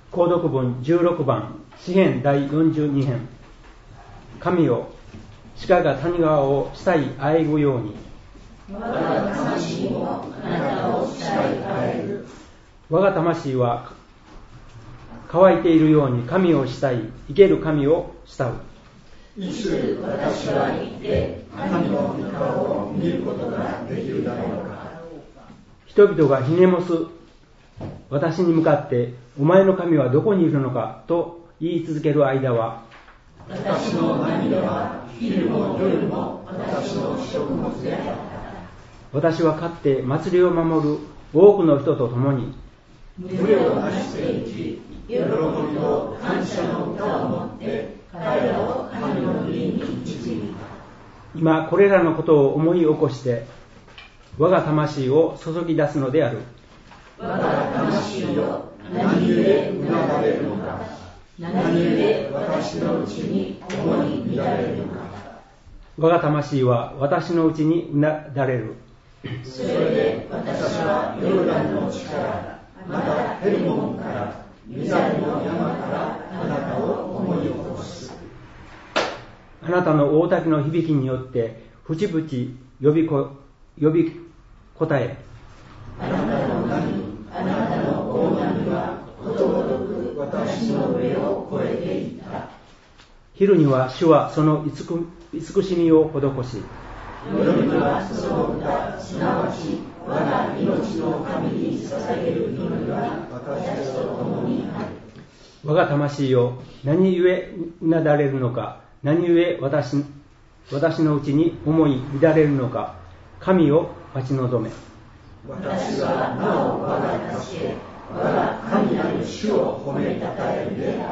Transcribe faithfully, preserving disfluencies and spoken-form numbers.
購読本じゅうろくばん、詩編だいよんじゅうに編。神よ、鹿が谷川を慕いあえぐように、 我が魂もあなたを慕いあえる。 我が魂は乾いているように神を慕い、生ける神を慕う。 いつ私は行って神の御顔を見ることができるだろうか。 人々がひねもす私に向かって、お前の神はどこにいるのかと言い続ける間は、 私の涙は昼も夜も私の食物であった。 私はかって祭りを守る多くの人と共に群れをなしていき、喜びと感謝の歌を持って彼らを神の家に導いた。 今これらのことを思い起こして我が魂を注ぎ出すのである。 我が魂よ、何故うなだれるのか。何故私のうちに思い乱れるのか。 我が魂は私のうちにうなだれる。 それで私はヨルダンの地から、またヘルモンから、ミザリの山からあなたを思い起こす。 あなたの大滝の響きによって淵々呼びこ呼び答え、 あなたの波、あなたの大波はことごとく私の上を越えていった。 昼には主はその慈しみを施し、 夜にはその歌、すなわち我が命の神に捧げる祈りは私と共にある。 我が魂よ、何故うなだれるのか。何故 私, 私のうちに思い乱れるのか。神を待ち望め。 私はなお我が助け、我が神なる主を褒めたたえるであ